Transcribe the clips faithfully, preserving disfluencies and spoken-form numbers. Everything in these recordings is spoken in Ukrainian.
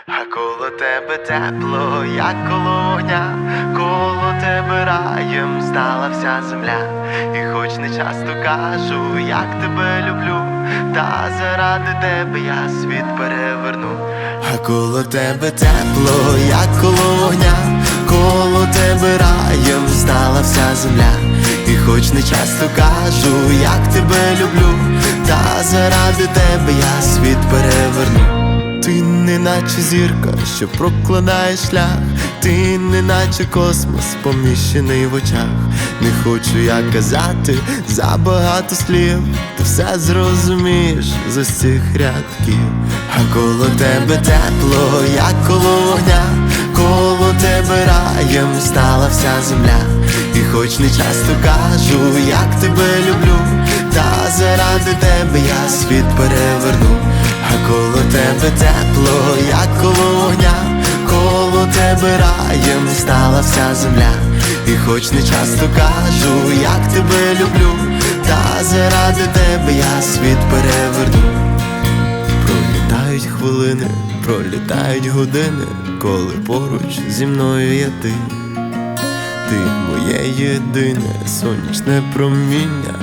А коло тебе тепло, як коло вогня, коло тебе раєм стала вся земля. І хоч не часто кажу, як тебе люблю, та заради тебе я світ переверну. А коло тебе тепло, як коло вогня, коло тебе раєм стала вся земля. І хоч не часто кажу, як тебе люблю, та заради тебе я світ переверну. Ти не наче зірка, що прокладає шлях, ти не наче космос, поміщений в очах. Не хочу я казати забагато слів, ти все зрозумієш з ось цих рядків. А коло тебе тепло, як коло вогня, коло тебе раєм стала вся земля. І хоч не часто кажу, як тебе люблю, та заради тебе я світ переверну. А коло тебе тепло, як коло вогня, коло тебе раєм стала вся земля. І хоч не часто кажу, як тебе люблю, та заради тебе я світ переверну. Пролітають хвилини, пролітають години, коли поруч зі мною є ти. Ти моє єдине сонячне проміння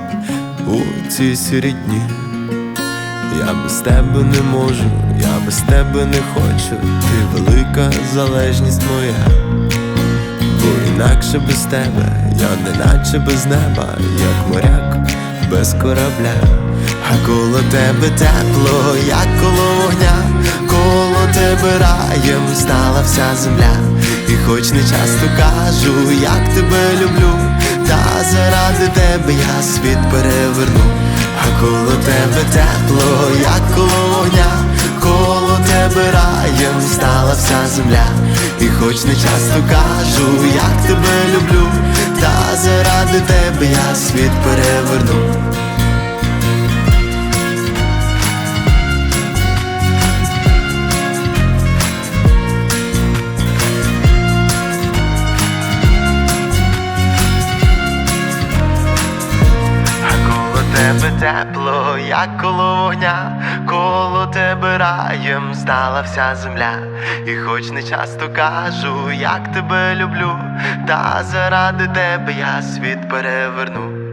у ці сірі дні. Я без тебе не можу, я без тебе не хочу, ти велика залежність моя. Бо інакше без тебе, я неначе без неба, як моряк без корабля. А коло тебе тепло, як коло вогня, коло тебе раєм стала вся земля. І хоч не часто кажу, як тебе люблю, та заради тебе я світ переверну. А коло тебе тепло, як коло вогня, коло тебе раєм стала вся земля. І хоч не часто кажу, як тебе люблю, та заради тебе я світ переверну. Тебе тепло, як коло вогня, коло тебе раєм стала вся земля. І хоч не часто кажу, як тебе люблю, та заради тебе я світ переверну.